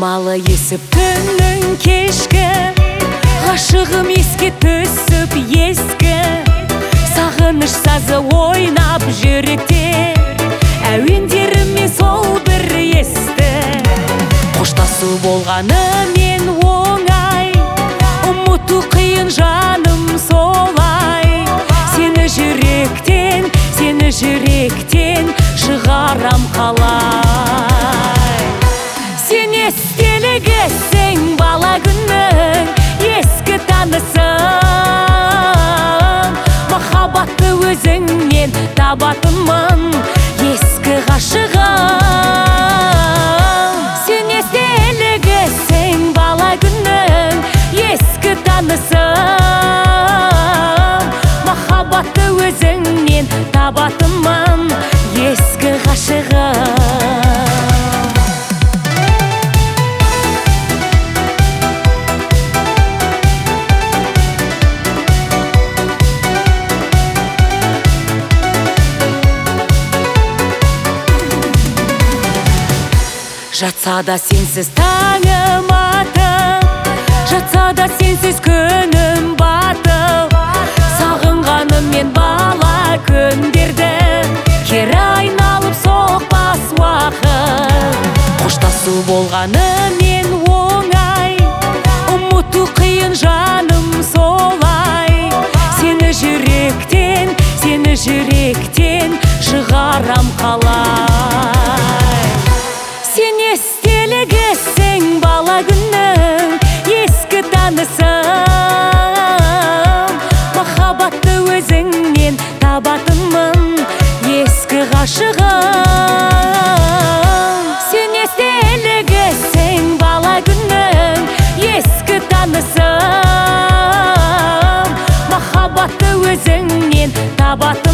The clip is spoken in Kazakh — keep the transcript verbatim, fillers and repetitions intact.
шамалы есіп түннің кешкі, ғашығым еске түсіп ескі, сағыныш сазы ойнап жүректе, әуендеріме сол бір есті. Қоштасу болғаны мен оңай, ұмыту қиын жаным солай. Сені жүректен, сені жүректен шығарам қалай. Сен естелігісің бала күннің ескі танысың, махаббатты өзіңнен табатынмын ескі ғашығым. Сен естелігісің бала күннің ескі танысың, махаббатты өзіңнен табатынмын ескі ғашығым. Жатса да сенсіз таңым атып, жатса да сенсіз күнім батып, сағынғаным мен бала күндерді кері айналып соқпас уақыт. Қоштасу болғаны мен оңай, ұмыту қиын жаным солай. Сені жүректен, сені жүректен шығарам қалай. Сен естелігісің бала күннің ескі танысың, махаббатты өзіңнен табатынмын ескі ғашығым. Сен естелігісің бала күннің ескі танысың, махаббатты өзіңнен табатынмын